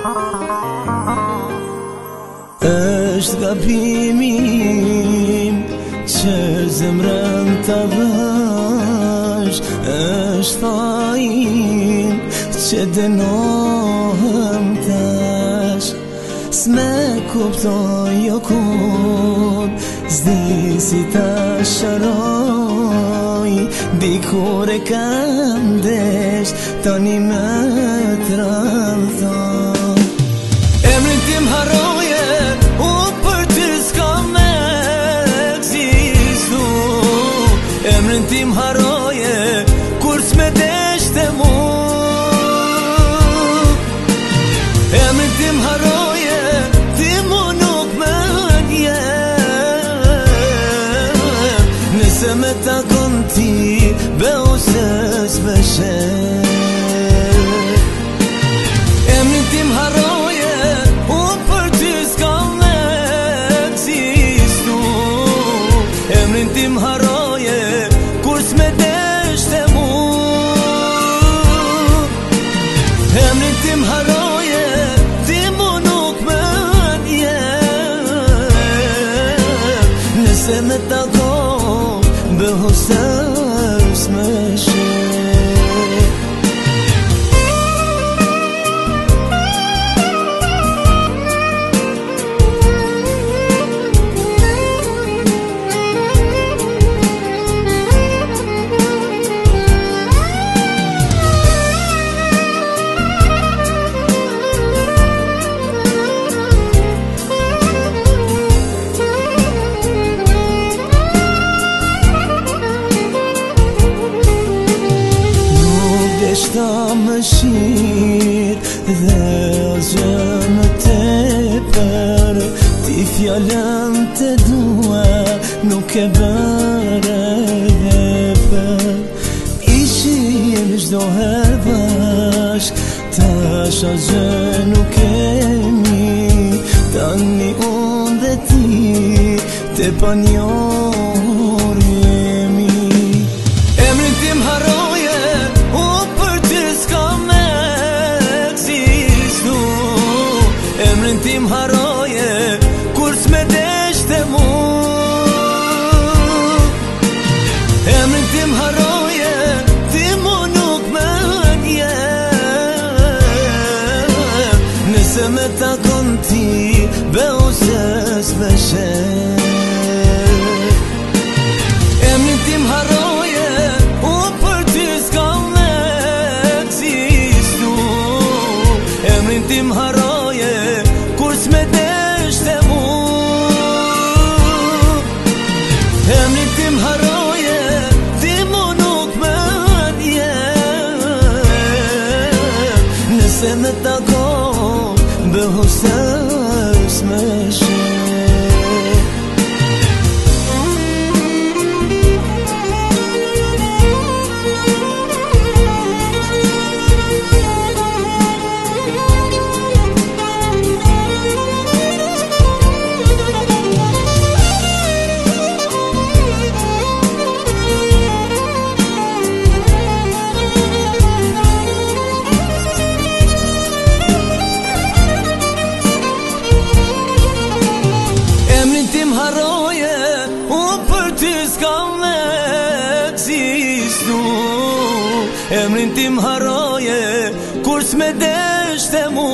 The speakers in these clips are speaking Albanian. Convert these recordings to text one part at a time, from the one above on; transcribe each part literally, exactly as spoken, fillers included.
Është gabimim që zemrën të dhash, është fajin që dënohëm tash. S'me kuptoj jo kur, s'di si ta shëroj, dikur e kam desh, tani me trandhon. Emrin tim haroje, u për ty s'ka me egzistu. Emrin tim haroje, kur s'me deshte mu. Emrin tim haroje, ti mu nuk me njem. Nëse me takon ti, behu se s'me shet. Emrin tim haroje, u për ty s'ka me egzistu. Emrin tim haroje, kur s'me deshte mu. Emrin tim haroje, ti mu nuk me njem. Nëse me takon, behu se s'me shet. Shta më shqit dhe asgjë më tepër, ti fjallën të dua nuk e bërë vepër. Ishim çdo herë bashk, tash asgjë nuk kemi, tani unë dhe ti te panjohur jemi. Emrin tim haroje, u për ty s'ka me egzistu. Emrin tim haroje, kur s'me deshte mu. Emrin tim haroje, ti mu nuk me njem. Nëse me takon ti, behu se s'me shet. Emrin tim haroje, u për ty s'ka me egzistu. Emrin tim haroje, kur s'me deshte mu. Emrin tim haroje, ti mu nuk me njem. Nëse me takon, behu se s'me shet. Emrin tim haroje, u për ty s'ka me egzistu. Emrin tim haroje, kur s'me deshte mu.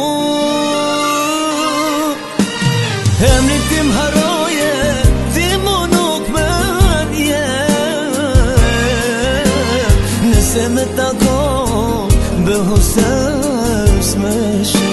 Emrin tim haroje, ti mu nuk me njem. Nëse me takon, behu se s'me shet.